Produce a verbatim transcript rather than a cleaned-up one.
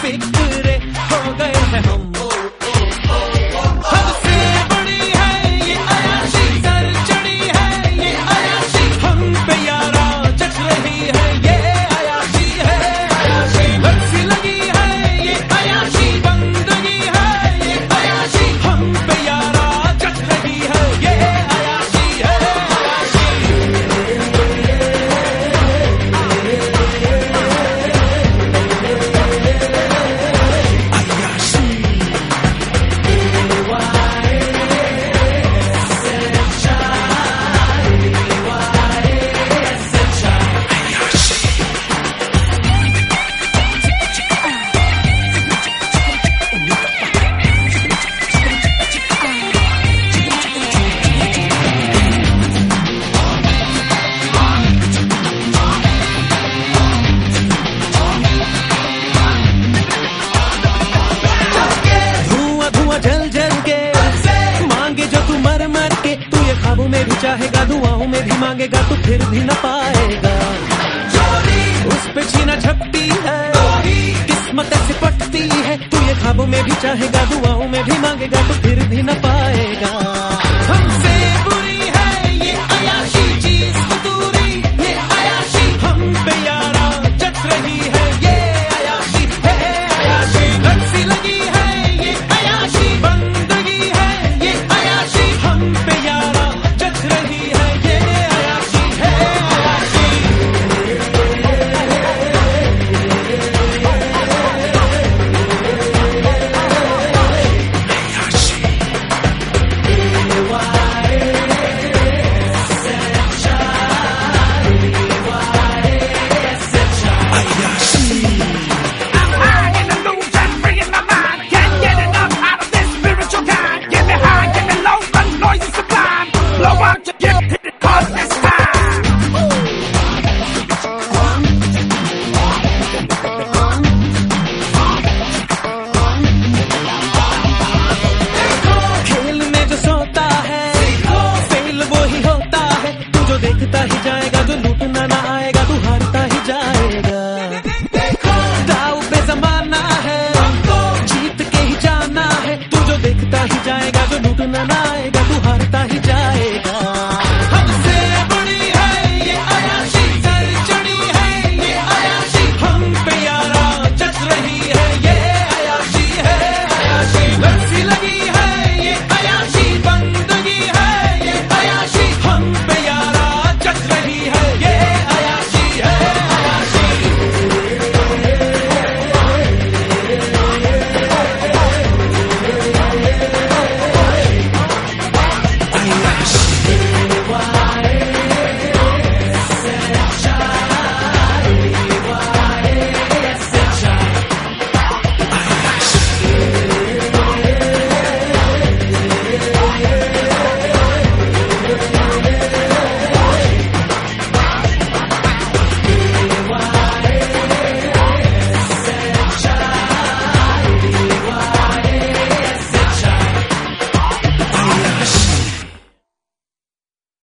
बेफिक्रे हो गए हैं हम। हमसे बड़ी है ये अयाशी, सर चढ़ी है ये अयाशी, हम पे यारा जच रही है ये अयाशी है अयाशी। बरसी लगी है ये अयाशी, बंदगी है ये अयाशी, हम पे यारा जच रही है ये अयाशी है अयाशी। जल जल के मांगे जो तू मर मर के, तू ये ख्वाबों में भी चाहेगा, दुआओं में भी मांगेगा, तू फिर भी न पाएगा। उस पे छीना झपटी है, किस्मत से पटती है, तू ये ख्वाबों में भी चाहेगा, दुआओं में भी मांगेगा, तू फिर भी न पाएगा।